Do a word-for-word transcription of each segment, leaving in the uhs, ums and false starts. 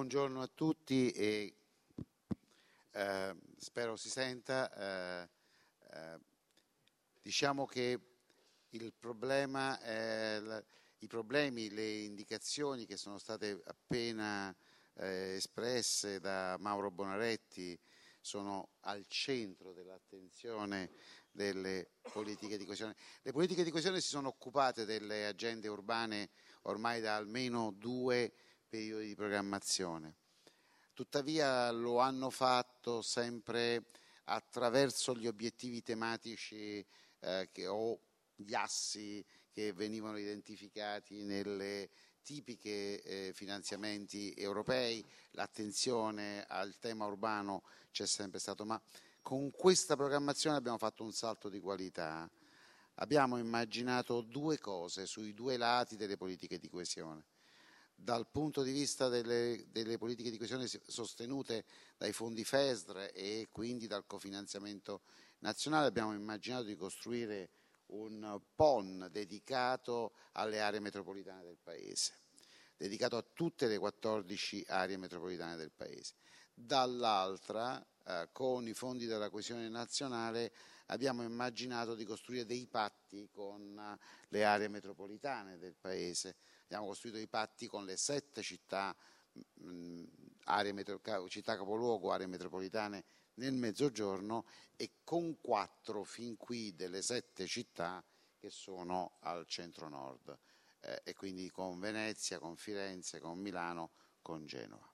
Buongiorno a tutti e eh, spero si senta. Eh, eh, diciamo che il problema, eh, la, i problemi, le indicazioni che sono state appena eh, espresse da Mauro Bonaretti sono al centro dell'attenzione delle politiche di coesione. Le politiche di coesione si sono occupate delle agende urbane ormai da almeno due periodi di programmazione. Tuttavia lo hanno fatto sempre attraverso gli obiettivi tematici eh, che, o gli assi che venivano identificati nelle tipiche eh, finanziamenti europei. L'attenzione al tema urbano c'è sempre stato, ma con questa programmazione abbiamo fatto un salto di qualità. Abbiamo immaginato due cose sui due lati delle politiche di coesione. Dal punto di vista delle, delle politiche di coesione sostenute dai fondi FESR e quindi dal cofinanziamento nazionale, abbiamo immaginato di costruire un P O N dedicato alle aree metropolitane del Paese, dedicato a tutte le quattordici aree metropolitane del Paese. Dall'altra, eh, con i fondi della coesione nazionale, abbiamo immaginato di costruire dei patti con uh, le aree metropolitane del Paese. Abbiamo costruito i patti con le sette città, mh, aree metro, città capoluogo, aree metropolitane nel Mezzogiorno e con quattro fin qui delle sette città che sono al centro-nord, eh, e quindi con Venezia, con Firenze, con Milano, con Genova.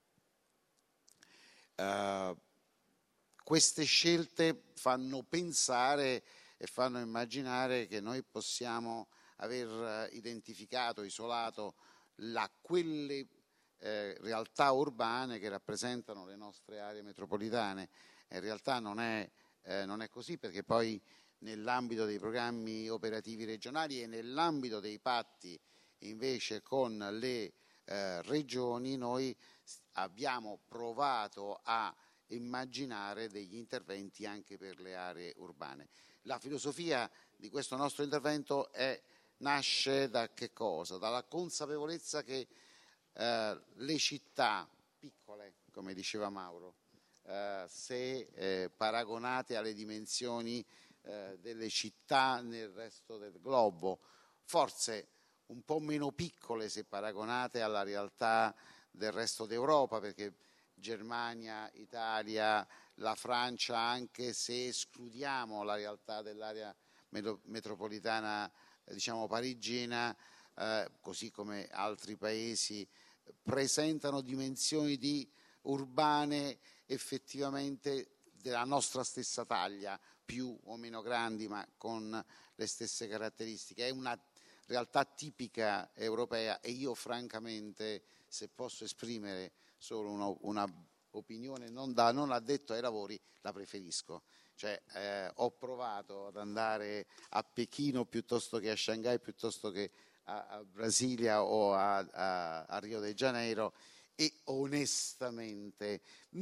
Uh, queste scelte fanno pensare e fanno immaginare che noi possiamo aver identificato, isolato la, quelle eh, realtà urbane che rappresentano le nostre aree metropolitane. In realtà non è, eh, non è così, perché poi nell'ambito dei programmi operativi regionali e nell'ambito dei patti invece con le eh, regioni noi abbiamo provato a immaginare degli interventi anche per le aree urbane. La filosofia di questo nostro intervento è, nasce da che cosa? Dalla consapevolezza che eh, le città piccole, come diceva Mauro, eh, se eh, paragonate alle dimensioni eh, delle città nel resto del globo, forse un po' meno piccole se paragonate alla realtà del resto d'Europa, perché Germania, Italia, la Francia, anche se escludiamo la realtà dell'area metropolitana, diciamo parigina, eh, così come altri paesi, presentano dimensioni di urbane effettivamente della nostra stessa taglia, più o meno grandi, ma con le stesse caratteristiche. È una realtà tipica europea e io francamente, se posso esprimere solo una, una opinione non da non addetto ai lavori, la preferisco. Cioè, eh, ho provato ad andare a Pechino piuttosto che a Shanghai, piuttosto che a, a Brasilia o a, a, a Rio de Janeiro, e onestamente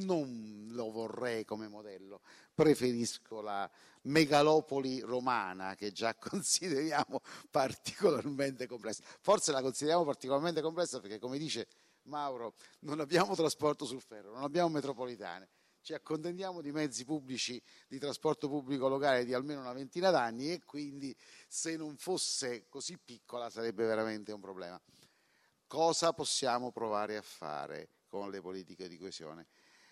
non lo vorrei come modello. Preferisco la megalopoli romana, che già consideriamo particolarmente complessa. Forse la consideriamo particolarmente complessa perché, come dice Mauro, non abbiamo trasporto sul ferro, non abbiamo metropolitane, ci accontentiamo di mezzi pubblici di trasporto pubblico locale di almeno una ventina d'anni, e quindi se non fosse così piccola sarebbe veramente un problema. Cosa possiamo provare a fare con le politiche di coesione?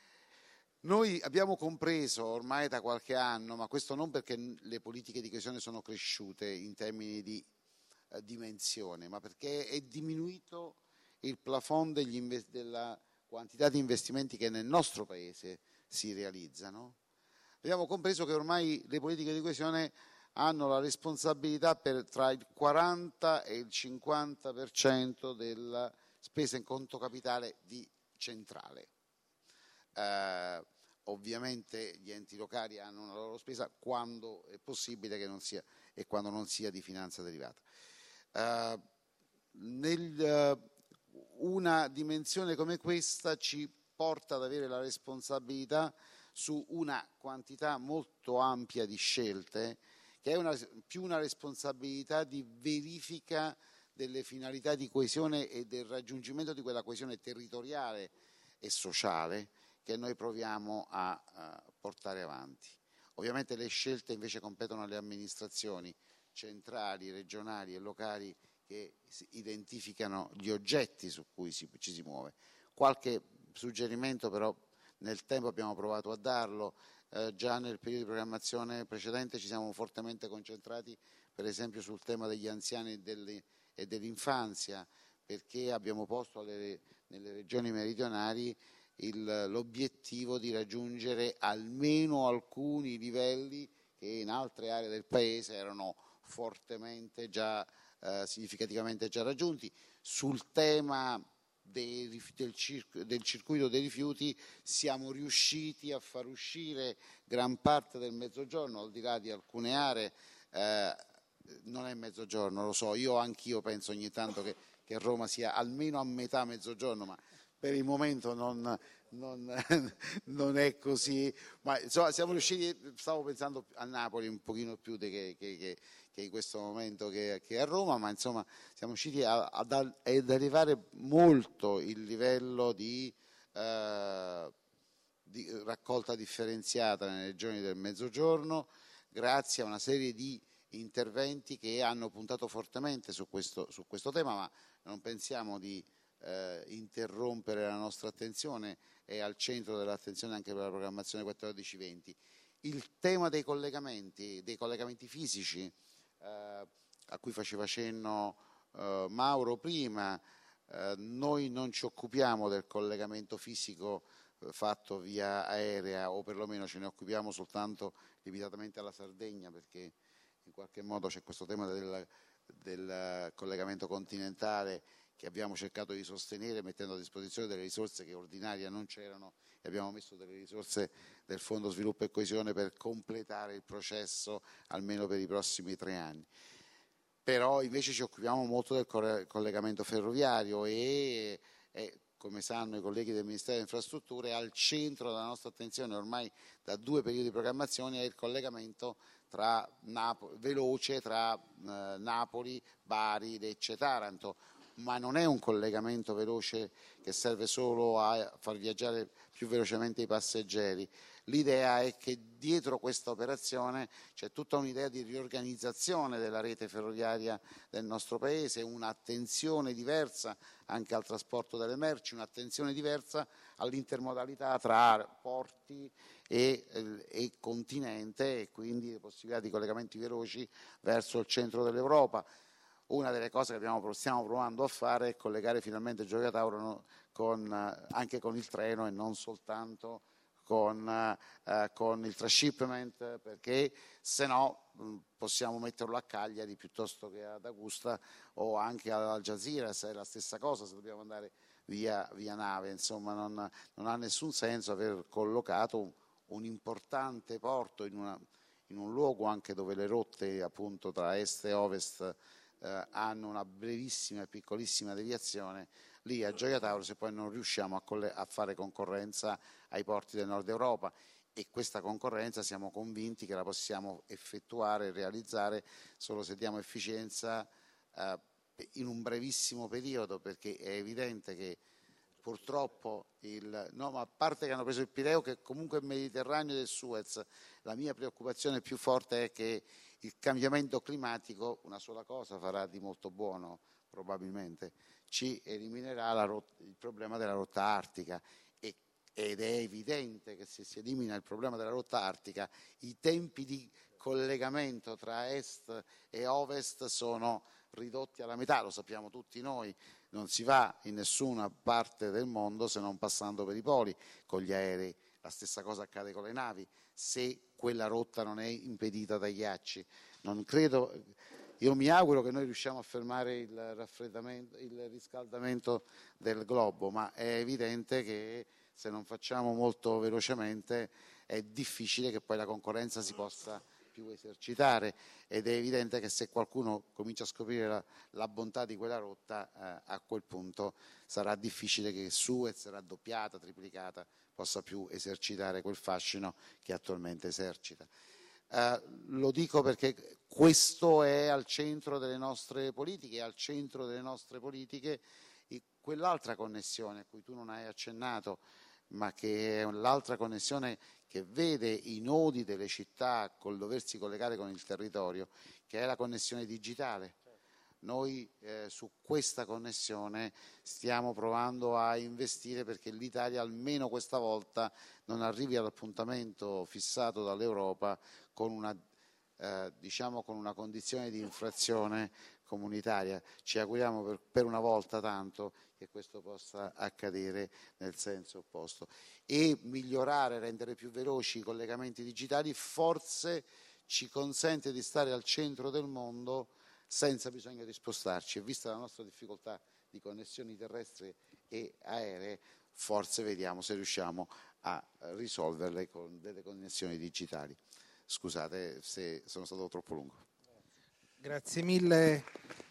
Noi abbiamo compreso ormai da qualche anno, ma questo non perché le politiche di coesione sono cresciute in termini di eh, dimensione, ma perché è diminuito il plafond degli invest- della quantità di investimenti che nel nostro Paese si realizzano. Abbiamo compreso che ormai le politiche di coesione hanno la responsabilità per tra il quaranta e il cinquanta per cento della spesa in conto capitale di centrale. Eh, ovviamente gli enti locali hanno una loro spesa quando è possibile che non sia, e quando non sia di finanza derivata. Eh, nel, una dimensione come questa ci porta ad avere la responsabilità su una quantità molto ampia di scelte, che è una, più una responsabilità di verifica delle finalità di coesione e del raggiungimento di quella coesione territoriale e sociale che noi proviamo a, a portare avanti. Ovviamente le scelte invece competono alle amministrazioni centrali, regionali e locali che identificano gli oggetti su cui si, ci si muove. Qualche suggerimento però nel tempo abbiamo provato a darlo, eh, già nel periodo di programmazione precedente ci siamo fortemente concentrati per esempio sul tema degli anziani e, delle, e dell'infanzia, perché abbiamo posto alle, nelle regioni meridionali l'obiettivo di raggiungere almeno alcuni livelli che in altre aree del Paese erano fortemente già, eh, significativamente già raggiunti. Sul tema dei, del, circo, del circuito dei rifiuti siamo riusciti a far uscire gran parte del Mezzogiorno, al di là di alcune aree, eh, non è Mezzogiorno, lo so, io anch'io penso ogni tanto che, che Roma sia almeno a metà Mezzogiorno, ma per il momento non, non, non è così, ma insomma siamo riusciti, stavo pensando a Napoli un pochino più che, che, che, che in questo momento che, che a Roma, ma insomma siamo riusciti a, ad, ad arrivare molto il livello di, eh, di raccolta differenziata nelle regioni del Mezzogiorno, grazie a una serie di interventi che hanno puntato fortemente su questo, su questo tema, ma non pensiamo di Eh, interrompere la nostra attenzione, è al centro dell'attenzione anche per la programmazione quattordici venti. Il tema dei collegamenti, dei collegamenti fisici, eh, a cui faceva cenno eh, Mauro prima, eh, noi non ci occupiamo del collegamento fisico eh, fatto via aerea, o perlomeno ce ne occupiamo soltanto limitatamente alla Sardegna, perché in qualche modo c'è questo tema del, del collegamento continentale che abbiamo cercato di sostenere mettendo a disposizione delle risorse che ordinaria non c'erano e abbiamo messo delle risorse del Fondo Sviluppo e Coesione per completare il processo almeno per i prossimi tre anni. Però invece ci occupiamo molto del collegamento ferroviario e, e come sanno i colleghi del Ministero delle Infrastrutture, al centro della nostra attenzione ormai da due periodi di programmazione è il collegamento tra Napo- veloce tra eh, Napoli, Bari, Lecce, Taranto, ma non è un collegamento veloce che serve solo a far viaggiare più velocemente i passeggeri. L'idea è che dietro questa operazione c'è tutta un'idea di riorganizzazione della rete ferroviaria del nostro Paese, un'attenzione diversa anche al trasporto delle merci, un'attenzione diversa all'intermodalità tra porti e, e continente, e quindi possibilità di collegamenti veloci verso il centro dell'Europa. Una delle cose che abbiamo, stiamo provando a fare è collegare finalmente Gioia Tauro con, anche con il treno e non soltanto con, eh, con il trashipment, perché se no mh, possiamo metterlo a Cagliari piuttosto che ad Augusta o anche ad Al Jazeera, se è la stessa cosa, se dobbiamo andare via, via nave. Insomma non, non ha nessun senso aver collocato un, un importante porto in, una, in un luogo anche dove le rotte appunto tra est e ovest Eh, hanno una brevissima e piccolissima deviazione lì a Gioia Tauro, se poi non riusciamo a, a fare concorrenza ai porti del nord Europa, e questa concorrenza siamo convinti che la possiamo effettuare e realizzare solo se diamo efficienza eh, in un brevissimo periodo, perché è evidente che purtroppo il, no, ma a parte che hanno preso il Pireo, che comunque è Mediterraneo del Suez, la mia preoccupazione più forte è che il cambiamento climatico una sola cosa farà di molto buono, probabilmente ci eliminerà la rotta, il problema della rotta artica, e, ed è evidente che se si elimina il problema della rotta artica i tempi di collegamento tra est e ovest sono ridotti alla metà, lo sappiamo tutti noi. Non si va in nessuna parte del mondo se non passando per i poli con gli aerei. La stessa cosa accade con le navi, se quella rotta non è impedita dai ghiacci. Non credo, io mi auguro che noi riusciamo a fermare il raffreddamento, il riscaldamento del globo, ma è evidente che se non facciamo molto velocemente è difficile che poi la concorrenza si possa più esercitare, ed è evidente che se qualcuno comincia a scoprire la, la bontà di quella rotta, eh, a quel punto sarà difficile che Suez, raddoppiata, triplicata, possa più esercitare quel fascino che attualmente esercita. Eh, lo dico perché questo è al centro delle nostre politiche, al centro delle nostre politiche quell'altra connessione a cui tu non hai accennato, ma che è l'altra connessione che vede i nodi delle città col doversi collegare con il territorio, che è la connessione digitale. Noi eh, su questa connessione stiamo provando a investire perché l'Italia almeno questa volta non arrivi all'appuntamento fissato dall'Europa con una, eh, diciamo, con una condizione di infrazione comunitaria. Ci auguriamo per, per una volta tanto che questo possa accadere nel senso opposto. E migliorare, rendere più veloci i collegamenti digitali forse ci consente di stare al centro del mondo senza bisogno di spostarci, e vista la nostra difficoltà di connessioni terrestri e aeree, forse vediamo se riusciamo a risolverle con delle connessioni digitali. Scusate se sono stato troppo lungo. Grazie mille